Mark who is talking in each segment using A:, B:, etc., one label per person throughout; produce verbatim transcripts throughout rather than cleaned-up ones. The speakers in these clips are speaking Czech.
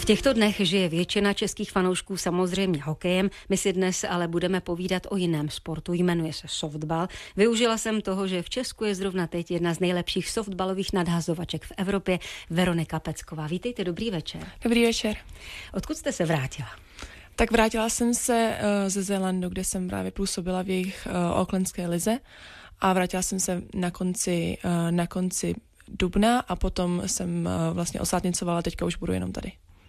A: V těchto dnech žije většina českých fanoušků samozřejmě hokejem, my si dnes ale budeme povídat o jiném sportu, jmenuje se softball. Využila jsem toho, že v Česku je zrovna teď jedna z nejlepších softballových nadhazovaček v Evropě, Veronika Pecková. Vítejte, dobrý večer.
B: Dobrý večer.
A: Odkud jste se vrátila?
B: Tak vrátila jsem se uh, ze Zélandu, kde jsem právě působila v jejich uh, oaklandské lize a vrátila jsem se na konci, uh, na konci dubna a potom jsem uh, vlastně osátnicovala, teďka už budu jenom tady.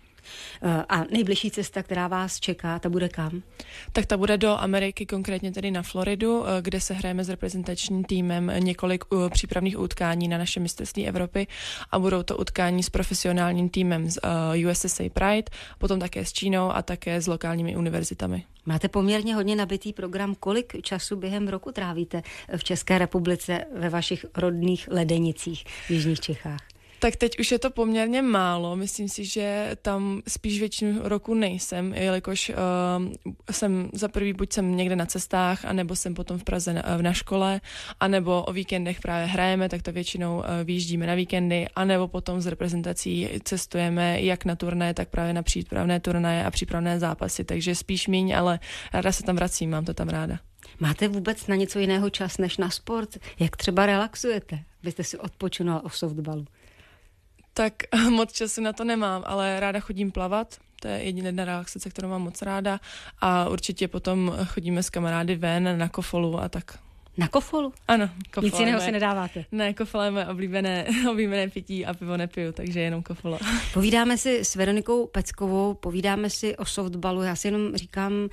A: A nejbližší cesta, která vás čeká, ta bude kam?
B: Tak ta bude do Ameriky, konkrétně tedy na Floridu, kde se hrajeme s reprezentačním týmem několik přípravných utkání na naše mistrovství Evropy a budou to utkání s profesionálním týmem z U S S A Pride, potom také s Čínou a také s lokálními univerzitami.
A: Máte poměrně hodně nabitý program. Kolik času během roku trávíte v České republice ve vašich rodných Ledenicích v jižních Čechách?
B: Tak teď už je to poměrně málo. Myslím si, že tam spíš většinu roku nejsem, jelikož uh, jsem za prvý buď jsem někde na cestách, anebo jsem potom v Praze na, na škole, anebo o víkendech právě hrajeme, tak to většinou uh, vyjíždíme na víkendy, anebo potom z reprezentací cestujeme jak na turnaje, tak právě na přípravné turnaje a přípravné zápasy, takže spíš míň, ale ráda se tam vracím, mám to tam ráda.
A: Máte vůbec na něco jiného čas než na sport? Jak třeba relaxujete? Byste si odpočinula o softballu.
B: Tak moc času na to nemám, ale ráda chodím plavat, to je jediná relaxace, kterou mám moc ráda a určitě potom chodíme s kamarády ven na kofolu a tak.
A: Na kofolu?
B: Ano, kofola.
A: Nic jiného si nedáváte?
B: Ne, kofola je moje oblíbené, oblíbené pití a pivo nepiju, takže jenom kofola.
A: Povídáme si s Veronikou Peckovou, povídáme si o softballu, já si jenom říkám, um,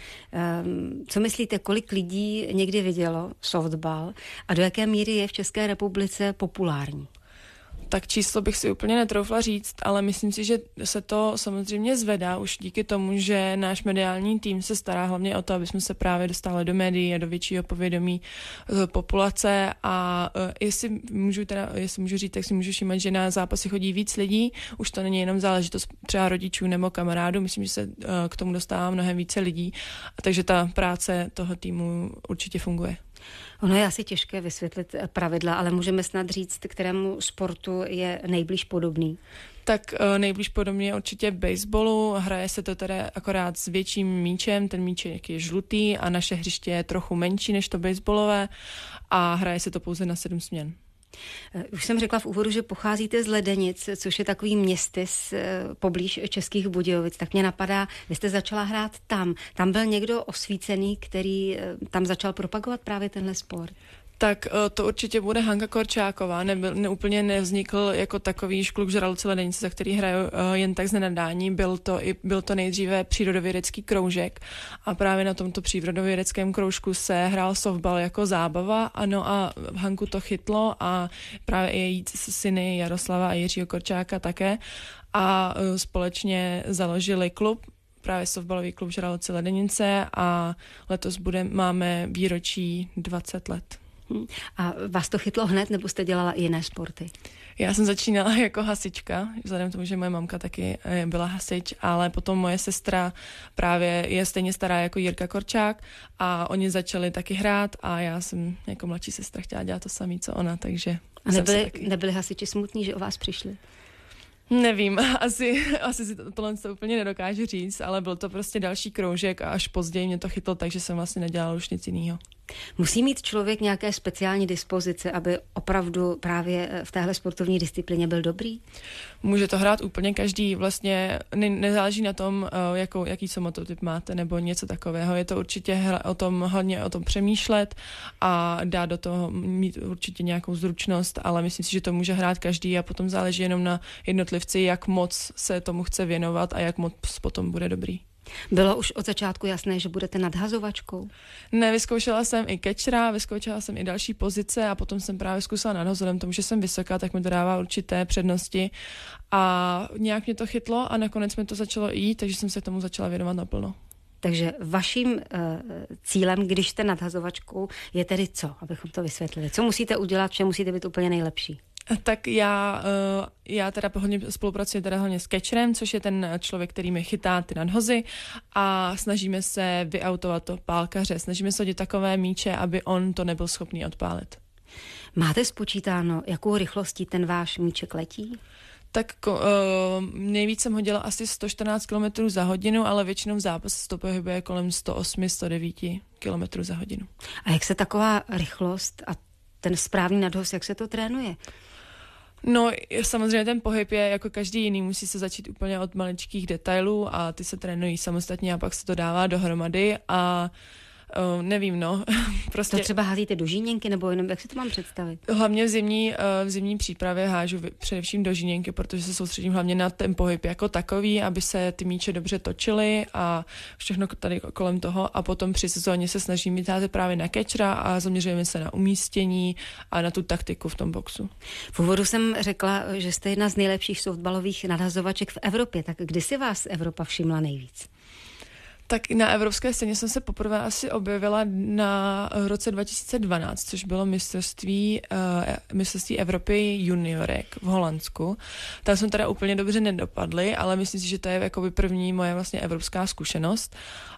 A: co myslíte, kolik lidí někdy vidělo softball a do jaké míry je v České republice populární?
B: Tak číslo bych si úplně netroufla říct, ale myslím si, že se to samozřejmě zvedá už díky tomu, že náš mediální tým se stará hlavně o to, aby jsme se právě dostali do médií a do většího povědomí populace a jestli můžu, teda, jestli můžu říct, tak si můžu všímat, že na zápasy chodí víc lidí, už to není jenom záležitost třeba rodičů nebo kamarádů, myslím, že se k tomu dostává mnohem více lidí, a takže ta práce toho týmu určitě funguje.
A: Ono je asi těžké vysvětlit pravidla, ale můžeme snad říct, kterému sportu je nejblíž podobný.
B: Tak nejblíž podobně je určitě baseballu, hraje se to teda akorát s větším míčem, ten míček je žlutý a naše hřiště je trochu menší než to baseballové a hraje se to pouze na sedm směn.
A: Už jsem řekla v úvodu, že pocházíte z Ledenic, což je takový městys poblíž Českých Budějovic, tak mě napadá, vy jste začala hrát tam. Tam byl někdo osvícený, který tam začal propagovat právě tenhle sport?
B: Tak to určitě bude Hanka Korčáková, nebyl, ne, úplně nevznikl jako takový škluk žraloci Ledenice, za který hraju uh, jen tak z nenadání. Byl to, i, byl to nejdříve přírodovědecký kroužek a právě na tomto přírodovědeckém kroužku se hrál softball jako zábava, ano a Hanku to chytlo a právě i její syny Jaroslava a Jiřího Korčáka také a uh, společně založili klub, právě softballový klub Žraloci Ledenice a letos bude, máme výročí dvacet let.
A: A vás to chytlo hned, nebo jste dělala i jiné sporty?
B: Já jsem začínala jako hasička, vzhledem k tomu, že moje mamka taky byla hasič, ale potom moje sestra právě je stejně stará jako Jirka Korčák a oni začali taky hrát a já jsem jako mladší sestra chtěla dělat to samé, co ona, takže...
A: A nebyli, nebyli hasiči smutní, že o vás přišli?
B: Nevím, asi, asi si to, tohle to úplně nedokážu říct, ale byl to prostě další kroužek a až později mě to chytlo, takže jsem vlastně nedělala už nic jiného.
A: Musí mít člověk nějaké speciální dispozice, aby opravdu právě v téhle sportovní disciplině byl dobrý?
B: Může to hrát úplně každý, vlastně ne, nezáleží na tom, jakou, jaký somototyp máte nebo něco takového. Je to určitě hra, o tom, hodně o tom přemýšlet a dát do toho mít určitě nějakou zručnost, ale myslím si, že to může hrát každý a potom záleží jenom na jednotlivci, jak moc se tomu chce věnovat a jak moc potom bude dobrý.
A: Bylo už od začátku jasné, že budete nadhazovačkou?
B: Ne, vyzkoušela jsem i catchera, vyzkoušela jsem i další pozice a potom jsem právě zkusila nadhazovat, tomu, že jsem vysoká, tak mi to dává určité přednosti a nějak mě to chytlo a nakonec mi to začalo jít, takže jsem se tomu začala věnovat naplno. Takže
A: vaším uh, cílem, když jste nadhazovačkou, je tedy co, abychom to vysvětlili? Co musíte udělat, že musíte být úplně nejlepší?
B: Tak já, já teda hodně spolupracuji teda hlavně s catcherem, což je ten člověk, který mi chytá ty nadhozy a snažíme se vyautovat to pálkaře, snažíme se hodit takové míče, aby on to nebyl schopný odpálit.
A: Máte spočítáno, jakou rychlostí ten váš míček letí?
B: Tak uh, nejvíc jsem hodila asi sto čtrnáct kilometrů za hodinu, ale většinou v zápase se to pohybuje kolem sto osm sto devět kilometrů za hodinu.
A: A jak se taková rychlost a ten správný nadhoz, jak se to trénuje?
B: No, samozřejmě ten pohyb je jako každý jiný, musí se začít úplně od maličkých detailů a ty se trénují samostatně a pak se to dává dohromady a Uh, nevím, no. Prostě...
A: To třeba házíte do žíněnky, nebo jenom, jak si to mám představit?
B: Hlavně v zimní, uh, v zimní přípravě hážu především do žíněnky, protože se soustředím hlavně na ten pohyb jako takový, aby se ty míče dobře točily a všechno tady kolem toho a potom při sezóně se snažím vytázet právě na catchera a zaměřujeme se na umístění a na tu taktiku v tom boxu.
A: V úvodu jsem řekla, že jste jedna z nejlepších softbalových nadhazovaček v Evropě, tak kdy si vás Evropa všimla nejvíc?
B: Tak na evropské scéně jsem se poprvé asi objevila na roce dva tisíce dvanáct, což bylo mistrovství, uh, mistrovství Evropy juniorek v Holandsku. Tam jsem teda úplně dobře nedopadly, ale myslím si, že to je jakoby první moje vlastně evropská zkušenost.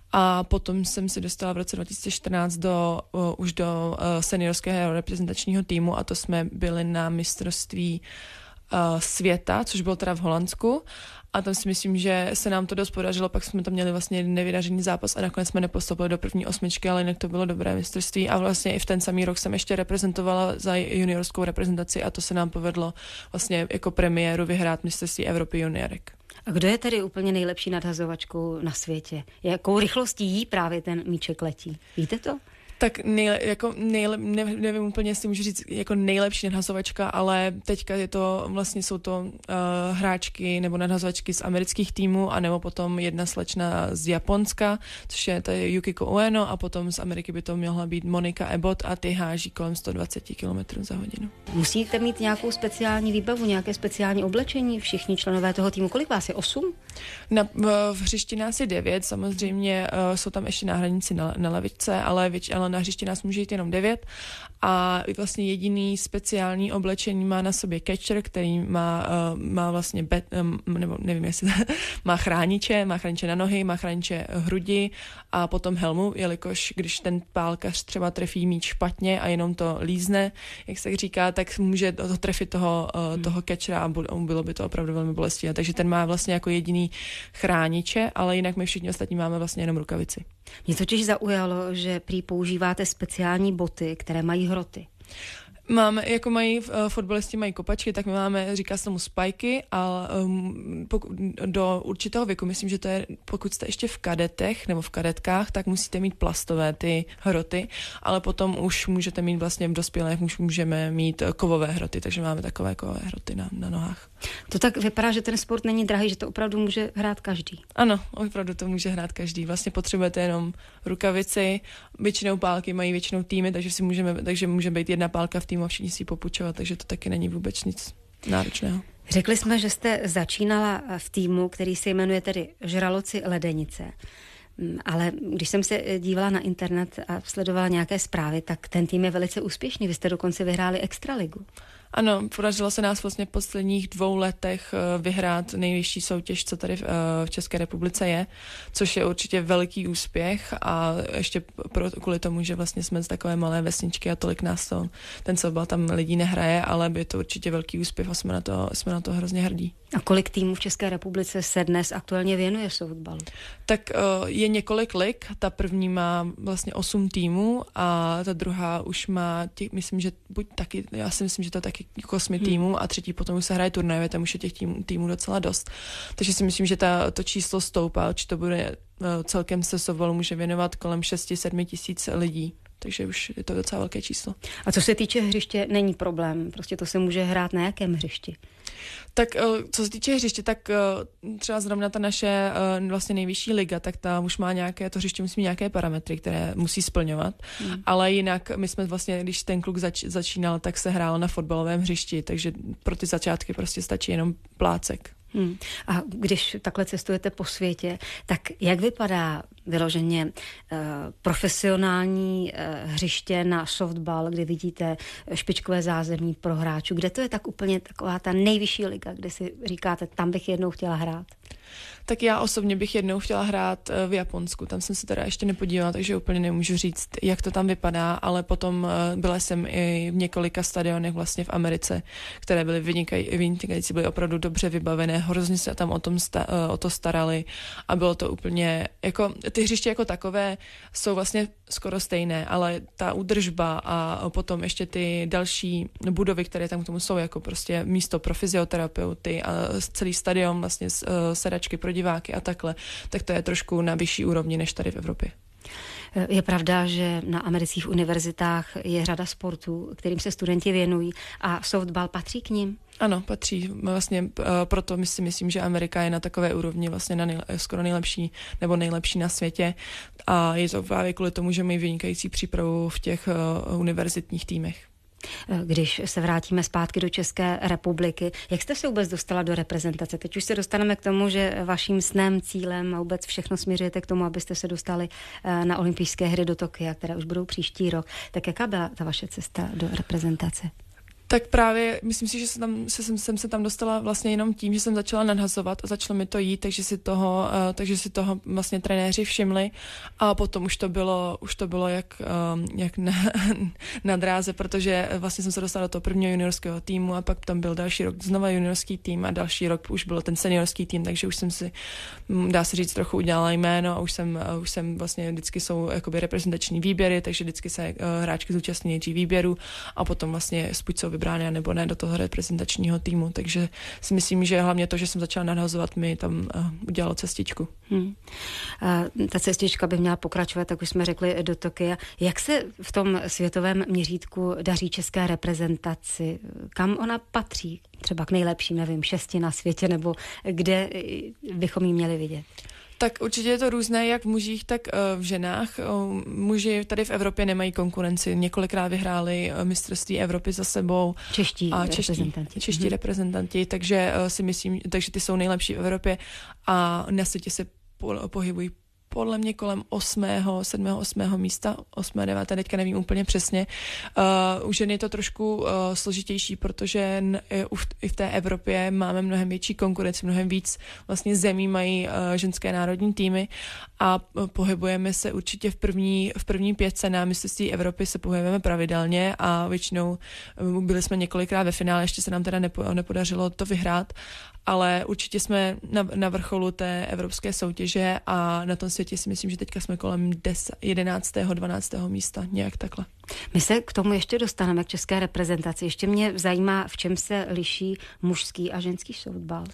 B: A potom jsem se dostala v roce dva tisíce čtrnáct do, uh, už do uh, seniorského reprezentačního týmu a to jsme byli na mistrovství uh, světa, což bylo teda v Holandsku. A tam si myslím, že se nám to dost podařilo, pak jsme tam měli vlastně nevydařený zápas a nakonec jsme nepostoupili do první osmičky, ale jinak to bylo dobré mistrovství a vlastně i v ten samý rok jsem ještě reprezentovala za juniorskou reprezentaci a to se nám povedlo vlastně jako premiéru vyhrát mistrovství Evropy juniorek.
A: A kdo je tedy úplně nejlepší nadhazovačkou na světě? Jakou rychlostí jí právě ten míček letí? Víte to?
B: Tak nejle, jako nejle, ne, nevím úplně, jestli můžu říct jako nejlepší nadhazovačka, ale teďka je to, vlastně jsou to uh, hráčky nebo nadhazovačky z amerických týmů, anebo potom jedna slečna z Japonska, což je tady Yukiko Ueno a potom z Ameriky by to měla být Monika Ebot a ty háží kolem sto dvacet kilometrů za hodinu.
A: Musíte mít nějakou speciální výbavu, nějaké speciální oblečení, všichni členové toho týmu. Kolik vás je? Osm?
B: Na, v, v hřišti nás je devět, samozřejmě uh, jsou tam ještě náhradníci na, na lavičce, ale, věč, ale na hřišti nás může jít jenom devět a vlastně jediný speciální oblečení má na sobě catcher, který má, uh, má vlastně bet, um, nebo nevím jestli má chrániče, má chrániče na nohy, má chrániče hrudi a potom helmu, jelikož když ten pálkař třeba trefí míč špatně a jenom to lízne, jak se říká, tak může to trefit toho, uh, toho catchera a bylo by to opravdu velmi bolestivé. Takže ten má vlastně jako jediný chrániče, ale jinak my všichni ostatní máme vlastně jenom rukavici.
A: Mě totiž zaujalo, že prý používáte speciální boty, které mají hroty.
B: Máme, jako mají, uh, fotbalisti mají kopačky, tak my máme, říká se tomu spajky, a um, pokud, do určitého věku, myslím, že to je, pokud jste ještě v kadetech nebo v kadetkách, tak musíte mít plastové ty hroty, ale potom už můžete mít vlastně v dospělých, už můžeme mít kovové hroty, takže máme takové kovové hroty na, na nohách.
A: To tak vypadá, že ten sport není drahý, že to opravdu může hrát každý.
B: Ano, opravdu to může hrát každý. Vlastně potřebujete jenom rukavici, většinou pálky mají většinou týmy, takže si můžeme, takže může být jedna pálka v týmu a všichni si ji popučovat, takže to taky není vůbec nic náročného.
A: Řekli jsme, že jste začínala v týmu, který se jmenuje tedy Žraloci Ledenice. Ale když jsem se dívala na internet a sledovala nějaké zprávy, tak ten tým je velice úspěšný. Vy jste dokonce vyhráli extraligu.
B: Ano, podařilo se nás vlastně v posledních dvou letech vyhrát nejvyšší soutěž, co tady v České republice je, což je určitě veliký úspěch a ještě pro, kvůli tomu, že vlastně jsme z takové malé vesničky a tolik nás to, ten softball tam lidí nehraje, ale je to určitě velký úspěch a jsme na to, jsme na to hrozně hrdí.
A: A kolik týmů v České republice se dnes aktuálně věnuje softballu?
B: Tak uh, je několik lig, ta první má vlastně osm týmů a ta druhá už má, tě, myslím, že buď taky, já si myslím, že to taky jako osmi hmm. týmů a třetí potom už se hraje turnajové, tam už je těch týmů, týmů docela dost. Takže si myslím, že ta, to číslo stoupá, či to bude uh, celkem se softballu může věnovat kolem šest sedm tisíc lidí. Takže už je to docela velké číslo.
A: A co se týče hřiště, není problém. Prostě to se může hrát na jakém hřišti?
B: Tak co se týče hřiště, tak třeba zrovna ta naše vlastně nejvyšší liga, tak ta už má nějaké, to hřiště musí mít nějaké parametry, které musí splňovat, hmm. ale jinak my jsme vlastně, když ten kluk zač, začínal, tak se hrálo na fotbalovém hřišti, takže pro ty začátky prostě stačí jenom plácek.
A: Hmm. A když takhle cestujete po světě, tak jak vypadá vyloženě uh, profesionální uh, hřiště na softball, kde vidíte špičkové zázemí pro hráčů? Kde to je tak úplně taková ta nejvyšší liga, kde si říkáte, tam bych jednou chtěla hrát?
B: Tak já osobně bych jednou chtěla hrát v Japonsku, tam jsem se teda ještě nepodívala, takže úplně nemůžu říct, jak to tam vypadá, ale potom byla jsem i v několika stadionech vlastně v Americe, které byly vynikají, vynikající, byly opravdu dobře vybavené, hrozně se tam o, tom sta, o to starali a bylo to úplně, jako ty hřiště jako takové jsou vlastně skoro stejné, ale ta údržba a potom ještě ty další budovy, které tam k tomu jsou, jako prostě místo pro fyzioterapeuty a celý stadion, vlastně sedačky pro diváky a takhle, tak to je trošku na vyšší úrovni než tady v Evropě.
A: Je pravda, že na amerických univerzitách je řada sportů, kterým se studenti věnují a softball patří k nim?
B: Ano, patří. Vlastně proto my si myslím, že Amerika je na takové úrovni vlastně na nejle, skoro nejlepší nebo nejlepší na světě a je to právě kvůli tomu, že mají vynikající přípravu v těch uh, univerzitních týmech.
A: Když se vrátíme zpátky do České republiky, jak jste se vůbec dostala do reprezentace? Teď už se dostaneme k tomu, že vaším snem, cílem a vůbec všechno směřujete k tomu, abyste se dostali na olympijské hry do Tokia, které už budou příští rok. Tak jaká byla ta vaše cesta do reprezentace?
B: Tak právě myslím si, že se tam, se, jsem, jsem se tam dostala vlastně jenom tím, že jsem začala nadhazovat a začalo mi to jít, takže si toho, uh, takže si toho vlastně trenéři všimli a potom už to bylo, už to bylo jak, um, jak na, na dráze, protože vlastně jsem se dostala do toho prvního juniorského týmu a pak tam byl další rok znova juniorský tým a další rok už byl ten seniorský tým, takže už jsem si, dá se říct, trochu udělala jméno a už jsem, uh, už jsem vlastně vždycky jsou jakoby reprezentační výběry, takže vždycky se uh, hráčky zúčastní nejdřív výběru a potom vlastně buď jsou vybrány nebo ne do toho reprezentačního týmu, takže si myslím, že hlavně to, že jsem začala nadhazovat, mi tam uh, udělalo cestičku. Hmm.
A: Uh, ta cestička by měla pokračovat, tak už jsme řekli, do Tokia. Jak se v tom světovém měřítku daří české reprezentaci? Kam ona patří? Třeba k nejlepším, nevím, šesti na světě, nebo kde bychom ji měli vidět?
B: Tak určitě je to různé, jak v mužích, tak v ženách. Muži tady v Evropě nemají konkurenci. Několikrát vyhráli mistrovství Evropy za sebou.
A: Čeští
B: a
A: čeští reprezentanti.
B: Čeští mm-hmm. reprezentanti, takže si myslím, takže ty jsou nejlepší v Evropě a na světě se pohybují podle mě kolem osmého, sedmého, osmého místa, osmé, deváté, teďka nevím úplně přesně. Uh, u žen je to trošku uh, složitější, protože n, uh, i v té Evropě máme mnohem větší konkurenci, mnohem víc vlastně zemí mají uh, ženské národní týmy a uh, pohybujeme se určitě v první, v první pětce na mistrovství Evropy se pohybujeme pravidelně a většinou uh, byli jsme několikrát ve finále, ještě se nám teda nepo, nepodařilo to vyhrát, ale určitě jsme na, na vrcholu té evropské soutěže a na tom světě si myslím, že teďka jsme kolem jedenáctého, dvanáctého místa, nějak takhle.
A: My se k tomu ještě dostaneme, k české reprezentaci. Ještě mě zajímá, v čem se liší mužský a ženský softball.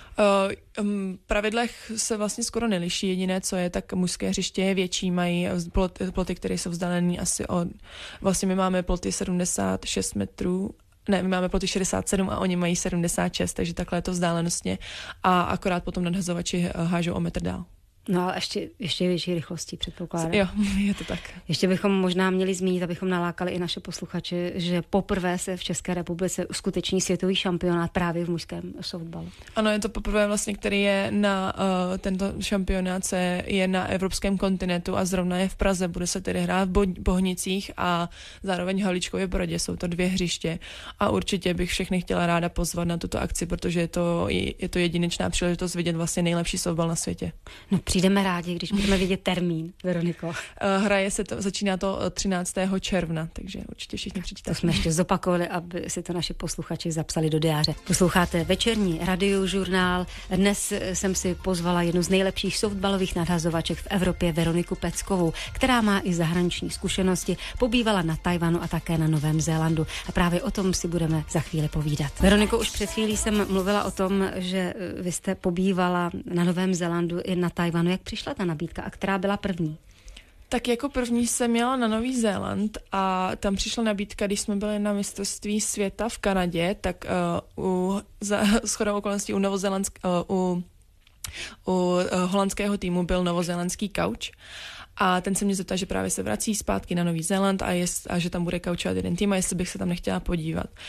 B: Uh, um, pravidlech se vlastně skoro neliší. Jediné, co je, tak mužské hřiště je větší, mají ploty, ploty které jsou vzdálené asi od... Vlastně my máme ploty sedmdesát šest metrů, ne, my máme ploty šedesát sedm a oni mají sedmdesát šest, takže takhle je to vzdálenostně a akorát potom nadhazovači hážou o metr dál.
A: No ale ještě, ještě větší rychlostí, předpokládám.
B: Jo, je to tak.
A: Ještě bychom možná měli zmínit, abychom nalákali i naše posluchače, že poprvé se v České republice uskuteční světový šampionát právě v mužském softballu.
B: Ano, je to poprvé vlastně, který je na, uh, tento šampionát se je na evropském kontinentu a zrovna je v Praze, bude se tedy hrát v Bohnicích a zároveň v Havlíčkově Brodě, jsou to dvě hřiště a určitě bych všechny chtěla ráda pozvat na tuto akci, protože je to, je to jedinečná příležitost vidět vlastně nejlepší softball na světě.
A: No, přijdeme rádi, když budeme vidět termín, Veroniko.
B: Hraje se to, začíná to třináctého června, takže určitě všichni přečítáte.
A: To jsme ještě zopakovali, aby si to naši posluchači zapsali do diáře. Posloucháte večerní radiožurnál. Dnes jsem si pozvala jednu z nejlepších softballových nadhazovaček v Evropě, Veroniku Peckovou, která má i zahraniční zkušenosti, pobývala na Tajvanu a také na Novém Zélandu. A právě o tom si budeme za chvíli povídat. Veroniko, už před chvílí jsem mluvila o tom, že vy jste pobývala na Novém Zélandu i na Tajvanu. Jak přišla ta nabídka a která byla první?
B: Tak jako první jsem jela na Nový Zéland a tam přišla nabídka, když jsme byli na mistrovství světa v Kanadě, tak uh, u, za shodou okolností u novozélandsk, uh, u, u uh, holandského týmu byl novozélandský kauč. A ten se mě zeptal, že právě se vrací zpátky na Nový Zéland a, jest, a že tam bude kaučovat jeden tým a jestli bych se tam nechtěla podívat.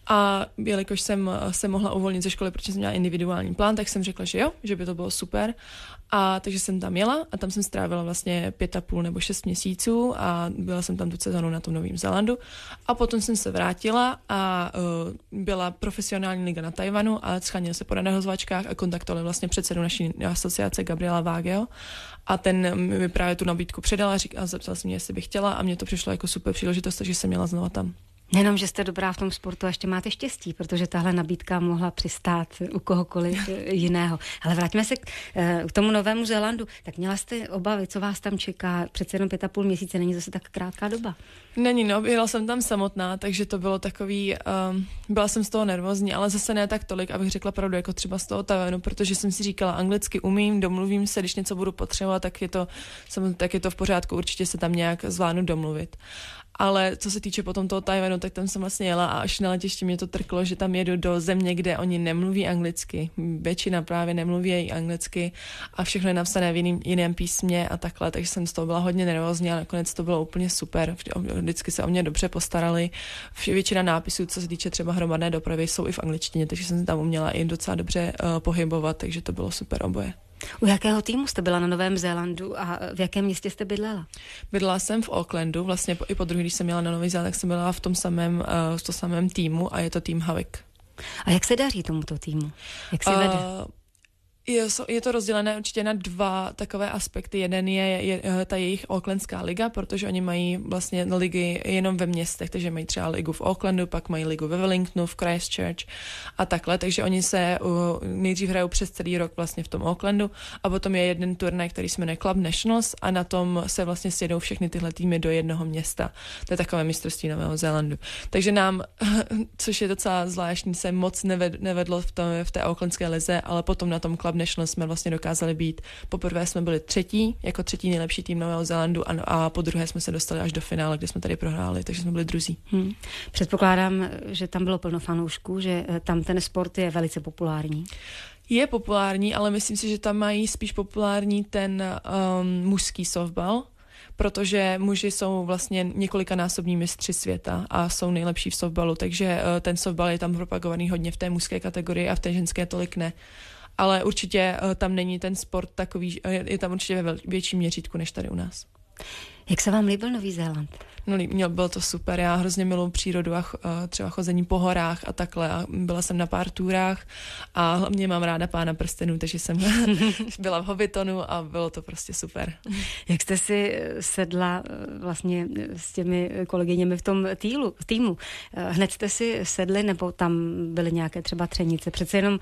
B: A jelikož jsem se mohla uvolnit ze školy, protože jsem měla individuální plán, tak jsem řekla, že jo, že by to bylo super. A takže jsem tam jela a tam jsem strávila vlastně pět a půl nebo šest měsíců a byla jsem tam tu sezonu na tom Novém Zélandu. A potom jsem se vrátila a uh, byla profesionální liga na Tajvanu a scháněl se po nahozvačkách a kontaktovali vlastně předsedu naší asociace Gabriela Vágeho. A ten mi právě tu nabídku předala a, řík, a zeptal se mě, jestli bych chtěla a mně to přišlo jako super příležitost, takže jsem měla znova tam.
A: Nejenom, že jste dobrá v tom sportu, a ještě máte štěstí, protože tahle nabídka mohla přistát u kohokoliv jiného. Ale vraťme se k, k tomu Novému Zélandu. Tak měla jste obavy, co vás tam čeká? Přece jenom pět a půl měsíce, není zase tak krátká doba.
B: Není, no, jela jsem tam samotná, takže to bylo takový, um, byla jsem z toho nervózní, ale zase ne tak tolik, abych řekla pravdu, jako třeba z toho Tajvanu, protože jsem si říkala, anglicky umím, domluvím se, když něco budu potřebovat, tak je to, tak je to v pořádku, určitě se tam nějak zvládnu domluvit. Ale co se týče potom toho Tajvanu, tak tam jsem vlastně jela a až na letišti mě to trklo, že tam jedu do země, kde oni nemluví anglicky. Většina právě nemluví anglicky a všechno je napsané v jiným, jiném písmě a takhle, takže jsem z toho byla hodně nervózní a nakonec to bylo úplně super. Vždycky se o mě dobře postarali. Většina nápisů, co se týče třeba hromadné dopravy, jsou i v angličtině, takže jsem se tam uměla i docela dobře uh, pohybovat, takže to bylo super oboje.
A: U jakého týmu jste byla na Novém Zélandu a v jakém městě jste bydlela?
B: Bydlela jsem v Aucklandu, vlastně i po druhé, když jsem měla na Nový Zéland, tak jsem byla v tom samém, uh, v tom samém týmu a je to tým Havik.
A: A jak se daří tomuto týmu? Jak se vede?
B: Uh, Je, je to rozdělené určitě na dva takové aspekty. Jeden je, je ta jejich Aucklandská liga, protože oni mají vlastně ligy jenom ve městech, takže mají třeba ligu v Aucklandu, pak mají ligu ve Wellingtonu, v Christchurch a takhle, takže oni se uh, nejdřív hrajou přes celý rok vlastně v tom Aucklandu a potom je jeden turnaj, který se jmenuje Club Nationals a na tom se vlastně sjedou všechny tyhle týmy do jednoho města. To je takové mistrovství Nového Zélandu. Takže nám, což je docela zvláštní, se moc neved, nevedlo v, tom, v té Aucklandské lize, ale potom na tom Club Nationals jsme vlastně dokázali být. Poprvé jsme byli třetí, jako třetí nejlepší tým Nového Zélandu a, a po druhé jsme se dostali až do finále, kde jsme tady prohráli, takže jsme byli druzí. Hmm.
A: Předpokládám, že tam bylo plno fanoušků, že tam ten sport je velice populární.
B: Je populární, ale myslím si, že tam mají spíš populární ten um, mužský softball, protože muži jsou vlastně několikanásobní mistři světa a jsou nejlepší v softballu, takže uh, ten softball je tam propagovaný hodně v té mužské kategorii a v té ženské tolik ne. Ale určitě uh, tam není ten sport takový, je, je tam určitě ve větším měřítku než tady u nás.
A: Jak se vám líbil Nový Zéland?
B: No, měl, bylo to super, já hrozně miluji přírodu a ch, třeba chození po horách a takhle. A byla jsem na pár túrách a hlavně mám ráda Pána prstenů, takže jsem byla v Hobbitonu a bylo to prostě super.
A: Jak jste si sedla vlastně s těmi kolegyněmi v tom týlu, v týmu? Hned jste si sedli nebo tam byly nějaké třeba třenice? Přece jenom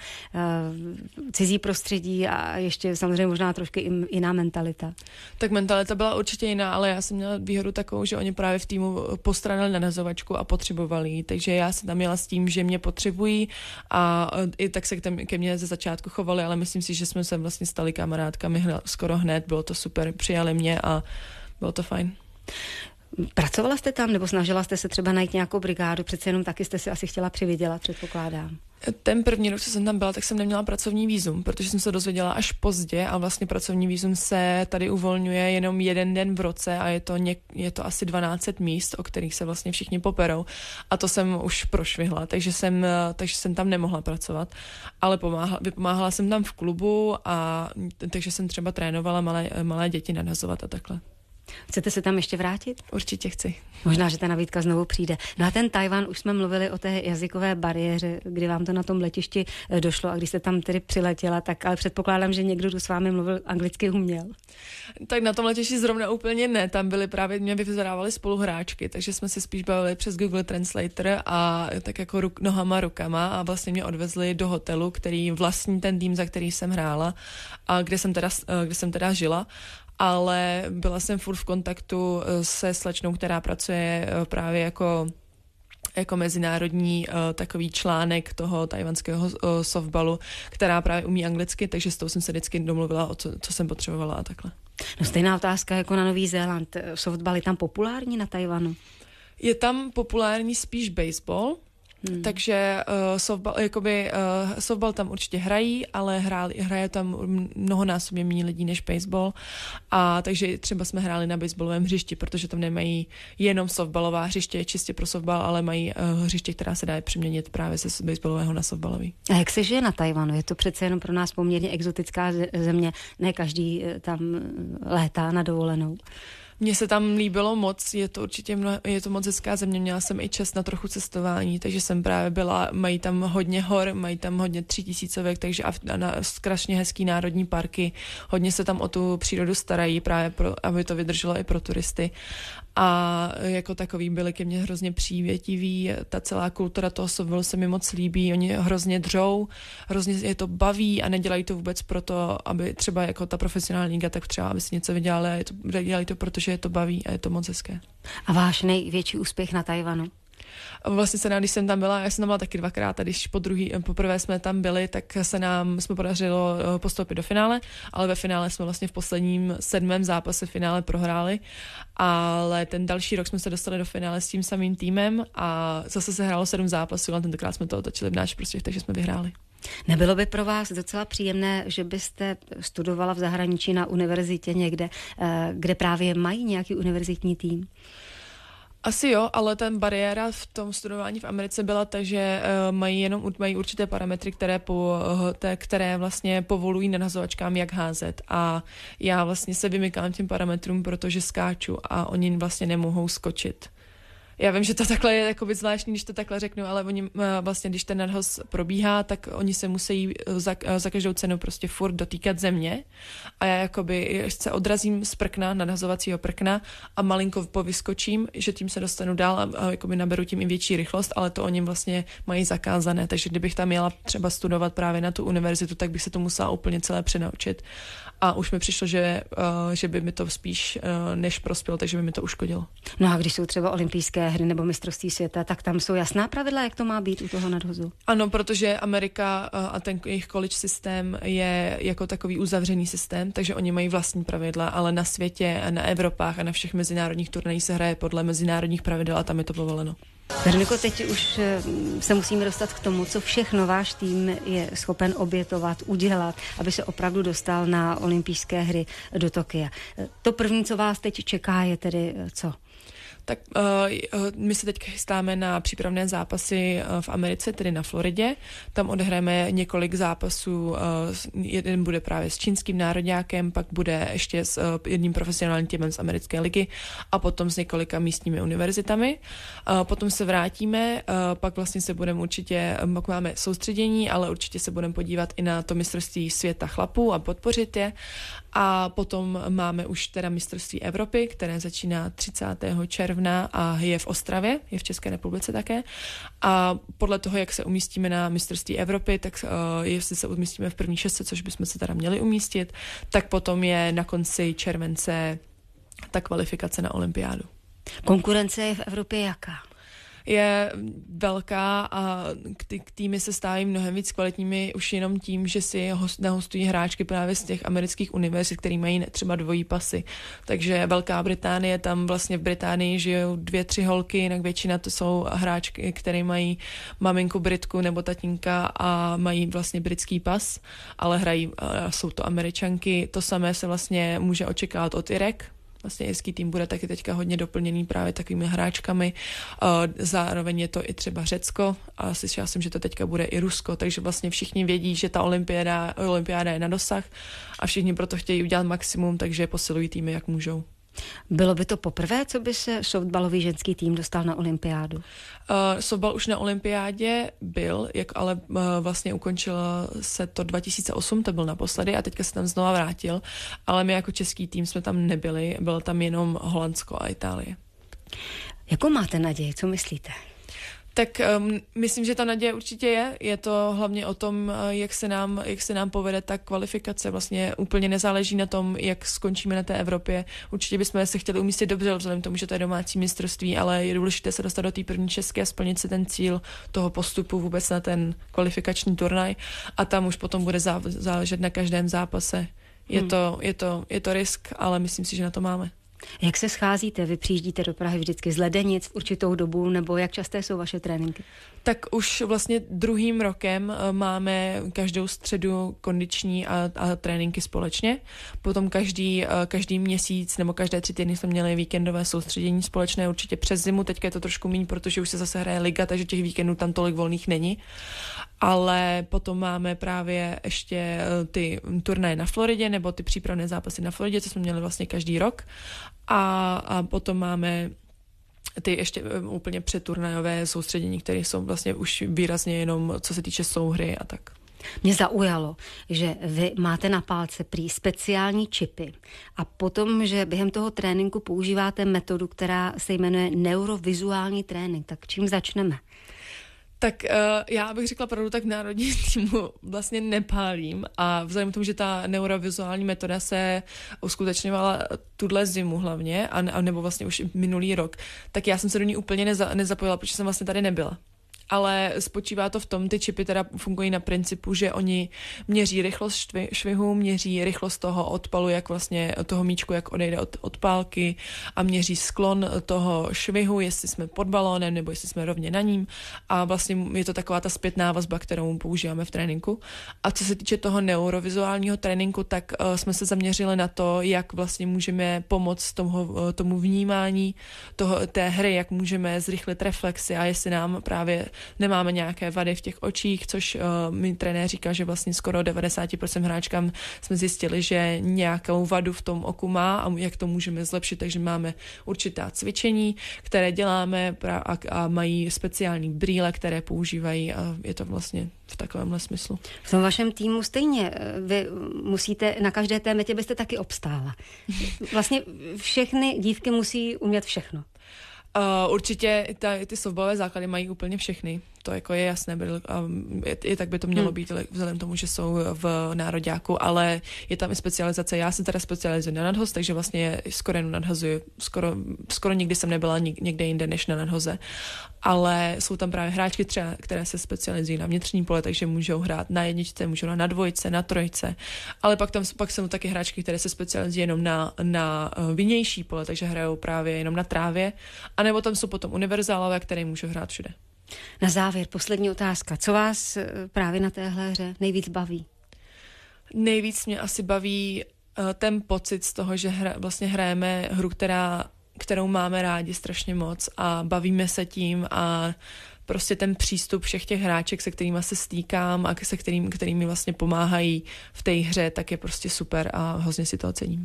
A: uh, cizí prostředí a ještě samozřejmě možná trošku jiná mentalita.
B: Tak mentalita byla určitě jiná, ale já jsem měla výhodu takovou, že oni právě v týmu postranali na nazovačku a potřebovali ji, takže já jsem tam jela s tím, že mě potřebují a i tak se ke mně ze začátku chovali, ale myslím si, že jsme se vlastně stali kamarádkami skoro hned, bylo to super, přijali mě a bylo to fajn.
A: Pracovala jste tam, nebo snažila jste se třeba najít nějakou brigádu? Přece jenom taky jste si asi chtěla přivydělat, předpokládám.
B: Ten první rok, co jsem tam byla, tak jsem neměla pracovní vízum, protože jsem se dozvěděla až pozdě a vlastně pracovní vízum se tady uvolňuje jenom jeden den v roce a je to, něk, je to asi dvanáct set míst, o kterých se vlastně všichni poperou a to jsem už prošvihla, takže jsem, takže jsem tam nemohla pracovat, ale pomáhala, vypomáhala jsem tam v klubu a takže jsem třeba trénovala malé, malé děti nadhazovat a takhle.
A: Chcete se tam ještě vrátit?
B: Určitě chci.
A: Možná, že ta nabídka znovu přijde. No a ten Tajvan, už jsme mluvili o té jazykové bariéře, kdy vám to na tom letišti došlo a když jste tam tedy přiletěla, tak ale předpokládám, že někdo, kdo s vámi mluvil anglicky, uměl.
B: Tak na tom letišti zrovna úplně ne, tam byly právě, mě vyvzdávaly spoluhráčky, takže jsme se spíš bavili přes Google Translator a tak jako ruk, nohama, rukama a vlastně mě odvezli do hotelu, který vlastní ten tým, za který jsem hrála a kde jsem teda, kde jsem teda žila. Ale byla jsem furt v kontaktu se slečnou, která pracuje právě jako, jako mezinárodní uh, takový článek toho tajvanského uh, softballu, která právě umí anglicky, takže s tou jsem se vždycky domluvila, o co, co jsem potřebovala a takhle.
A: No stejná otázka jako na Nový Zéland. Softball je tam populární na Tajvanu?
B: Je tam populární spíš baseball, Hmm. Takže uh, softball, jakoby, uh, softball tam určitě hrají, ale hráli, hraje tam mnohonásobně méně lidí než baseball. A takže třeba jsme hráli na baseballovém hřišti, protože tam nemají jenom softballová hřiště, čistě pro softball, ale mají uh, hřiště, která se dá přeměnit právě ze baseballového na softballový.
A: A jak se žije na Tajvanu? Je to přece jenom pro nás poměrně exotická země. Ne každý tam létá na dovolenou.
B: Mně se tam líbilo moc, je to určitě mnoho, je to moc hezká země, měla jsem i čas na trochu cestování, takže jsem právě byla, mají tam hodně hor, mají tam hodně třítisícovek, takže a, a na strašně hezký národní parky, hodně se tam o tu přírodu starají právě, pro, aby to vydrželo i pro turisty. A jako takový byli ke mně hrozně přívětiví, ta celá kultura toho softballu se mi moc líbí, oni hrozně dřou, hrozně je to baví a nedělají to vůbec proto, aby třeba jako ta profesionální liga, tak třeba aby si něco vydělali, a je to, dělají to, protože je to baví a je to moc hezké.
A: A váš největší úspěch na Tajvanu?
B: Vlastně se nám, když jsem tam byla, já jsem tam byla taky dvakrát a když po druhý, poprvé jsme tam byli, tak se nám jsme podařilo postoupit do finále, ale ve finále jsme vlastně v posledním sedmém zápase finále prohráli, ale ten další rok jsme se dostali do finále s tím samým týmem a zase se hrálo sedm zápasů, ale tentokrát jsme to otočili v náš prospěch, takže jsme vyhráli.
A: Nebylo by pro vás docela příjemné, že byste studovala v zahraničí na univerzitě někde, kde právě mají nějaký univerzitní tým?
B: Asi jo, ale ten bariéra v tom studování v Americe byla ta, že uh, mají jenom mají určité parametry, které, po, uh, te, které vlastně povolují nenahazovačkám, jak házet. A já vlastně se vymykám těm parametrům, protože skáču a oni vlastně nemohou skočit. Já vím, že to takhle je jakoby zvláštní, když to takhle řeknu, ale oni vlastně, když ten nadhoz probíhá, tak oni se musí za, za každou cenu prostě furt dotýkat země a já jakoby se odrazím z prkna, nadhazovacího prkna a malinko povyskočím, že tím se dostanu dál a, a jakoby naberu tím i větší rychlost, ale to oni vlastně mají zakázané, takže kdybych tam měla třeba studovat právě na tu univerzitu, tak bych se to musela úplně celé přenaučit. A už mi přišlo, že, uh, že by mi to spíš uh, než prospělo, takže by mi to uškodilo.
A: No a když jsou třeba olympijské hry nebo mistrovství světa, tak tam jsou jasná pravidla, jak to má být u toho nadhozu?
B: Ano, protože Amerika uh, a ten jejich college systém je jako takový uzavřený systém, takže oni mají vlastní pravidla, ale na světě, na Evropách a na všech mezinárodních turnajích se hraje podle mezinárodních pravidel a tam je to povoleno.
A: Veroniko, teď už se musíme dostat k tomu, co všechno váš tým je schopen obětovat, udělat, aby se opravdu dostal na olympijské hry do Tokia. To první, co vás teď čeká, je tedy co?
B: Tak uh, my se teď chystáme na přípravné zápasy uh, v Americe, tedy na Floridě. Tam odehrajeme několik zápasů. Uh, jeden bude právě s čínským národňákem, pak bude ještě s uh, jedním profesionálním týmem z americké ligy a potom s několika místními univerzitami. Uh, potom se vrátíme, uh, pak vlastně se budeme určitě, pak máme soustředění, ale určitě se budeme podívat i na to mistrovství světa chlapů a podpořit je. A potom máme už teda mistrovství Evropy, které začíná třicátého června a je v Ostravě, je v České republice také. A podle toho, jak se umístíme na mistrovství Evropy, tak uh, jestli se umístíme v první šestce, což bychom se teda měli umístit, tak potom je na konci července ta kvalifikace na olympiádu.
A: Konkurence je v Evropě jaká?
B: Je velká a ty týmy se stávají mnohem víc kvalitními už jenom tím, že si nahostují hráčky právě z těch amerických univerzit, který mají třeba dvojí pasy. Takže Velká Británie, tam vlastně v Británii žijou dvě, tři holky, jinak většina to jsou hráčky, které mají maminku Britku nebo tatínka a mají vlastně britský pas, ale hrají, jsou to Američanky. To samé se vlastně může očekávat od Irek. Vlastně irský tým bude taky teďka hodně doplněný právě takovými hráčkami. Zároveň je to i třeba Řecko a slyšela jsem, že to teďka bude i Rusko, takže vlastně všichni vědí, že ta olympiáda, olympiáda je na dosah a všichni proto chtějí udělat maximum, takže posilují týmy, jak můžou.
A: Bylo by to poprvé, co by se softballový ženský tým dostal na olympiádu? Uh,
B: softball už na olympiádě byl, jak ale uh, vlastně ukončilo se to dva tisíce osm, to byl naposledy a teďka se tam znova vrátil, ale my jako český tým jsme tam nebyli, bylo tam jenom Holandsko a Itálie.
A: Jakou máte naději, co myslíte?
B: Tak um, myslím, že ta naděje určitě je. Je to hlavně o tom, jak se nám, jak se nám povede ta kvalifikace. Vlastně úplně nezáleží na tom, jak skončíme na té Evropě. Určitě bychom se chtěli umístit dobře, vzhledem k tomu, že to je domácí mistrovství, ale je důležité se dostat do té první šestky a splnit si ten cíl toho postupu vůbec na ten kvalifikační turnaj. A tam už potom bude záležet na každém zápase. Je, hmm. to, je, to, je to risk, ale myslím si, že na to máme.
A: Jak se scházíte? Vy přijíždíte do Prahy vždycky z Ledenic v určitou dobu, nebo jak časté jsou vaše tréninky?
B: Tak už vlastně druhým rokem máme každou středu kondiční a, a tréninky společně. Potom každý, každý měsíc nebo každé tři týdny jsme měli víkendové soustředění společné, určitě přes zimu. Teďka je to trošku méně, protože už se zase hraje liga, takže těch víkendů tam tolik volných není. Ale potom máme právě ještě ty turnaje na Floridě nebo ty přípravné zápasy na Floridě, co jsme měli vlastně každý rok. A, a potom máme ty ještě úplně předturnajové soustředění, které jsou vlastně už výrazně jenom co se týče souhry a tak.
A: Mě zaujalo, že vy máte na pálce prý speciální čipy a potom, že během toho tréninku používáte metodu, která se jmenuje neurovizuální trénink. Tak čím začneme?
B: Tak uh, já bych řekla pravdu, tak v národním týmu vlastně nepálím a vzhledem k tomu, že ta neurovizuální metoda se uskutečňovala tuhle zimu hlavně, a, a nebo vlastně už minulý rok, tak já jsem se do ní úplně neza, nezapojila, protože jsem vlastně tady nebyla. Ale spočívá to v tom, ty čipy teda fungují na principu, že oni měří rychlost švy, švihu, měří rychlost toho odpalu, jak vlastně toho míčku, jak odejde od, od pálky a měří sklon toho švihu, jestli jsme pod balónem nebo jestli jsme rovně na ním a vlastně je to taková ta zpětná vazba, kterou používáme v tréninku. A co se týče toho neurovizuálního tréninku, tak uh, jsme se zaměřili na to, jak vlastně můžeme pomoct tomu, uh, tomu vnímání toho, té hry, jak můžeme zrychlit reflexy a jestli nám právě nemáme nějaké vady v těch očích, což uh, mi trenér říká, že vlastně skoro devadesát procent hráčkám jsme zjistili, že nějakou vadu v tom oku má a jak to můžeme zlepšit, takže máme určitá cvičení, které děláme a, a mají speciální brýle, které používají a je to vlastně v takovémhle smyslu.
A: V tom vašem týmu stejně. Vy musíte na každé tématě byste taky obstála. Vlastně všechny dívky musí umět všechno.
B: Uh, určitě ta, ty softballové základy mají úplně všechny. To jako je jasné, a je, je, tak by to mělo hmm. být vzhledem tomu, že jsou v nároďáku, ale je tam i specializace. Já jsem teda specializuji na nadhoz, takže vlastně skoro jenom nadhazuju. Skoro, skoro nikdy jsem nebyla někde jinde než na nadhoze. Ale jsou tam právě hráčky třeba, které se specializují na vnitřní pole, takže můžou hrát na jedničce, můžou hrát na dvojce, na trojce. Ale pak tam pak jsou taky hráčky, které se specializují jenom na, na vnější pole, takže hrajou právě jenom na trávě. A nebo tam jsou potom univerzálové, které můžou hrát všude.
A: Na závěr poslední otázka. Co vás právě na téhle hře nejvíc baví?
B: Nejvíc mě asi baví uh, ten pocit z toho, že hra, vlastně hrajeme hru, která, kterou máme rádi strašně moc a bavíme se tím a prostě ten přístup všech těch hráček, se kterými se stýkám a se kterým, kterými vlastně pomáhají v té hře, tak je prostě super a hrozně si to cením.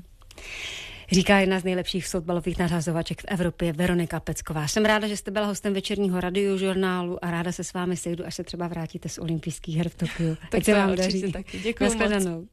A: Říká jedna z nejlepších softbalových nadhazovaček v Evropě, Veronika Pecková. Jsem ráda, že jste byla hostem večerního radiožurnálu a ráda se s vámi sejdu, až se třeba vrátíte z olympijských her v Tokiu.
B: Tak
A: se vám daří.
B: Děkuji moc.